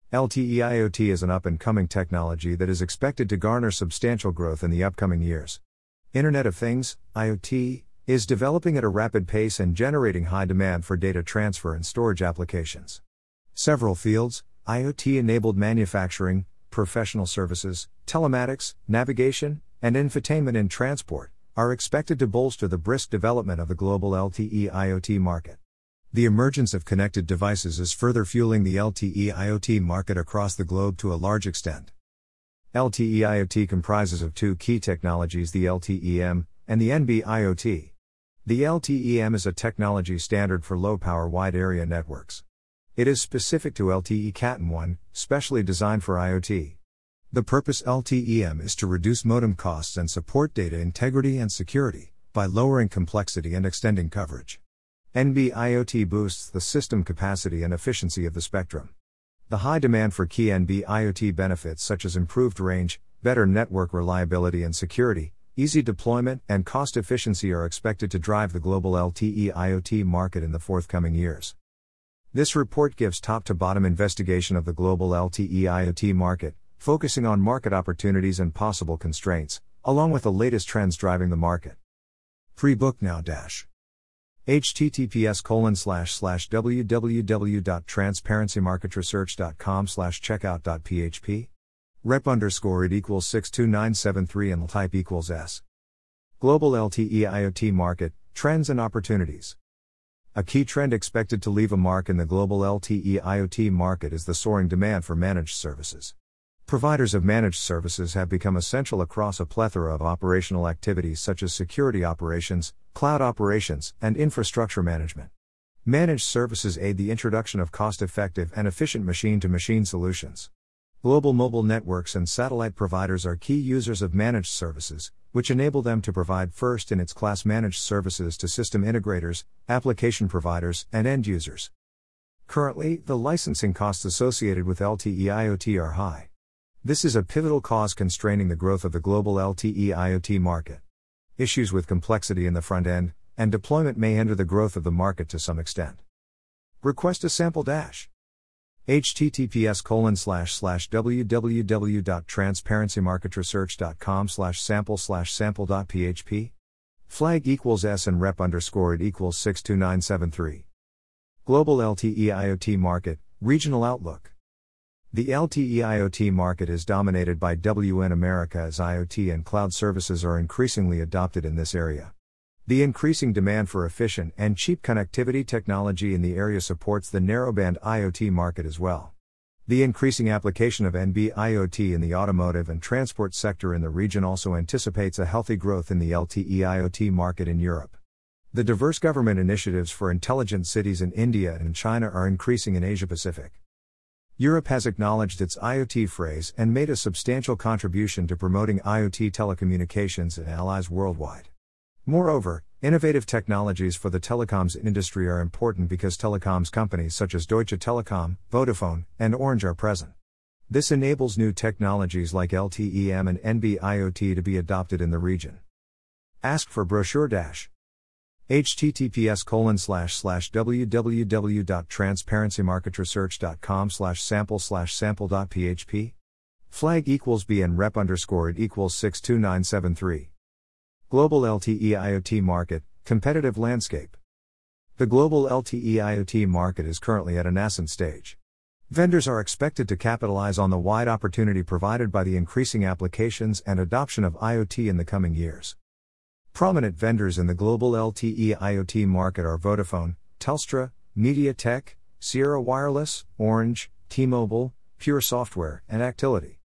LTE IoT is an up-and-coming technology that is expected to garner substantial growth in the upcoming years. Internet of Things, IoT, is developing at a rapid pace and generating high demand for data transfer and storage applications. Several fields, IoT-enabled manufacturing, professional services, telematics, navigation, and infotainment in transport, are expected to bolster the brisk development of the global LTE IoT market. The emergence of connected devices is further fueling the LTE IoT market across the globe to a large extent. LTE IoT comprises of two key technologies, the LTE-M and the NB-IoT. The LTE-M is a technology standard for low-power wide-area networks. It is specific to LTE Cat M1, specially designed for IoT. The purpose LTE-M is to reduce modem costs and support data integrity and security, by lowering complexity and extending coverage. NB-IoT boosts the system capacity and efficiency of the spectrum. The high demand for key NB-IoT benefits such as improved range, better network reliability and security, easy deployment, and cost efficiency are expected to drive the global LTE IoT market in the forthcoming years. This report gives top-to-bottom investigation of the global LTE IoT market, focusing on market opportunities and possible constraints, along with the latest trends driving the market. Pre-book now https://www.transparencymarketresearch.com/checkout.php rep_it equals 62973 and type equals S. Global LTE IoT market, trends and opportunities. A key trend expected to leave a mark in the global LTE IoT market is the soaring demand for managed services. Providers of managed services have become essential across a plethora of operational activities such as security operations, cloud operations, and infrastructure management. Managed services aid the introduction of cost-effective and efficient machine-to-machine solutions. Global mobile networks and satellite providers are key users of managed services, which enable them to provide first-in-its-class managed services to system integrators, application providers, and end users. Currently, the licensing costs associated with LTE IoT are high. This is a pivotal cause constraining the growth of the global LTE IoT market. Issues with complexity in the front end and deployment may hinder the growth of the market to some extent. Request a sample https://www.transparencymarketresearch.com/sample/sample.php flag equals S and rep_it equals 62973. Global LTE IoT market, regional outlook. The LTE IoT market is dominated by WN America as IoT and cloud services are increasingly adopted in this area. The increasing demand for efficient and cheap connectivity technology in the area supports the narrowband IoT market as well. The increasing application of NB-IoT in the automotive and transport sector in the region also anticipates a healthy growth in the LTE IoT market in Europe. The diverse government initiatives for intelligent cities in India and China are increasing in Asia-Pacific. Europe has acknowledged its IoT phrase and made a substantial contribution to promoting IoT telecommunications and allies worldwide. Moreover, innovative technologies for the telecoms industry are important because telecoms companies such as Deutsche Telekom, Vodafone, and Orange are present. This enables new technologies like LTE-M and NB-IoT to be adopted in the region. Ask for brochure https://www.transparencymarketresearch.com/sample/sample.php flag equals B and rep_it equals 62973. Global LTE IoT market, competitive landscape. The global LTE IoT market is currently at a nascent stage. Vendors are expected to capitalize on the wide opportunity provided by the increasing applications and adoption of IoT in the coming years. Prominent vendors in the global LTE IoT market are Vodafone, Telstra, MediaTek, Sierra Wireless, Orange, T-Mobile, Pure Software, and Actility.